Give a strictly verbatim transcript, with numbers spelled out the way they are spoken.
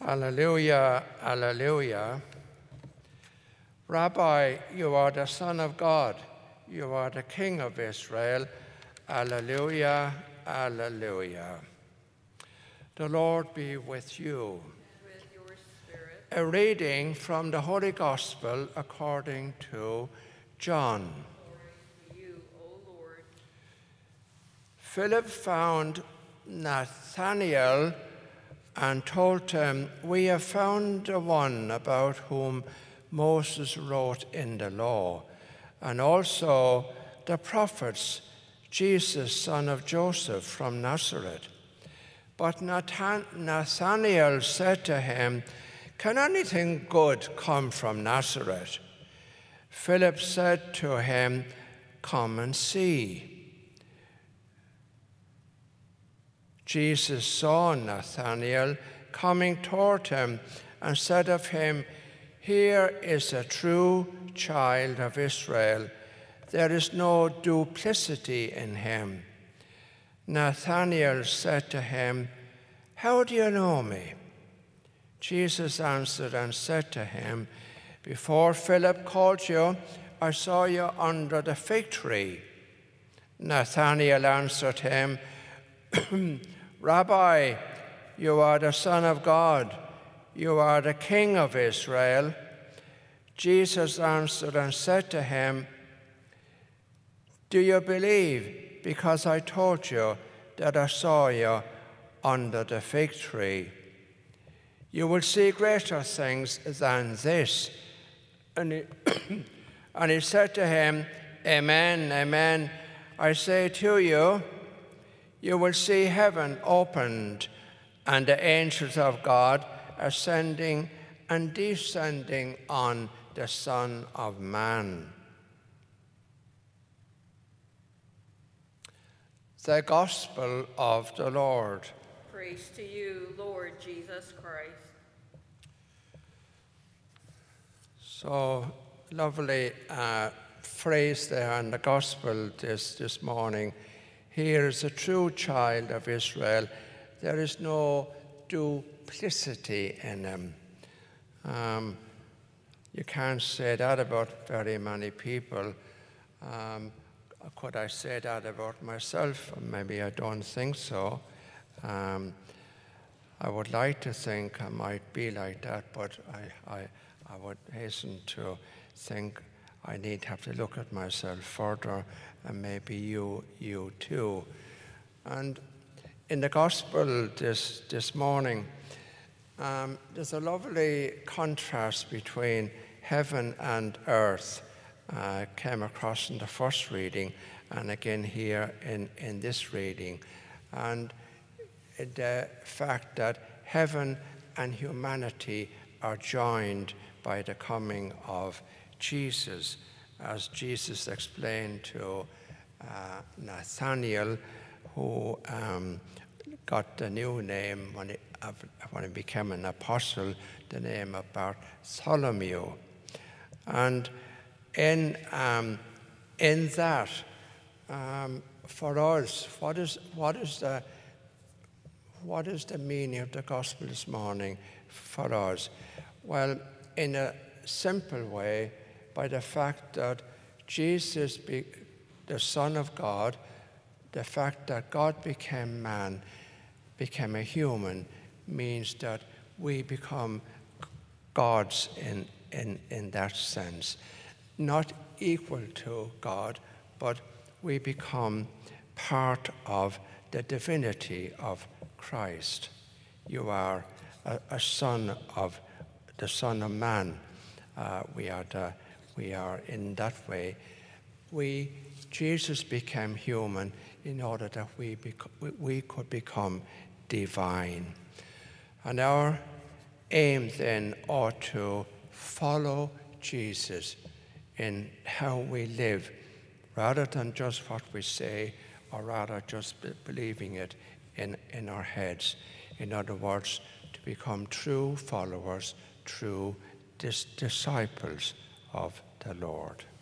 Alleluia, alleluia. Rabbi, you are the Son of God. You are the King of Israel. Alleluia, alleluia. The Lord be with you. And with your spirit. A reading from the Holy Gospel according to John. Glory to you, O Lord. Philip found Nathanael and told him, "We have found the one about whom Moses wrote in the law, and also the prophets, Jesus, son of Joseph from Nazareth." But Nathan- Nathanael said to him, "Can anything good come from Nazareth?" Philip said to him, "Come and see." Jesus saw Nathanael coming toward him and said of him, "Here is a true child of Israel. There is no duplicity in him." Nathanael said to him, "How do you know me?" Jesus answered and said to him, "Before Philip called you, I saw you under the fig tree." Nathanael answered him, "Rabbi, you are the Son of God. You are the King of Israel." Jesus answered and said to him, "Do you believe because I told you that I saw you under the fig tree? You will see greater things than this." And he, and he said to him, "Amen, amen, I say to you, you will see heaven opened and the angels of God ascending and descending on the Son of Man." The Gospel of the Lord. Praise to you, Lord Jesus Christ. So lovely uh, phrase there in the Gospel this, this morning. Here is a true child of Israel. There is no duplicity in him. Um, you can't say that about very many people. Um, could I say that about myself? Maybe I don't think so. Um, I would like to think I might be like that, but I, I, I would hasten to think I need to have to look at myself further, and maybe you, you too. And in the Gospel this, this morning, um, there's a lovely contrast between heaven and earth. Uh, came across in the first reading, and again here in, in this reading. And the fact that heaven and humanity are joined by the coming of Jesus, as Jesus explained to uh, Nathanael, who um, got the new name when he, when he became an apostle, the name of Bartholomew. And in, um, in that, um, for us, what is, what, is the, what is the meaning of the gospel this morning for us? Well, in a simple way, by the fact that Jesus, be, the Son of God, the fact that God became man, became a human, means that we become gods in, in, in that sense. Not equal to God, but we become part of the divinity of Christ. You are a, a son of the Son of Man. Uh, we are the, we are in that way. We Jesus became human in order that we bec- we could become divine, and our aim then ought to follow Jesus in how we live, rather than just what we say, or rather just be- believing it in, in our heads. In other words, to become true followers, true dis- disciples of the Lord.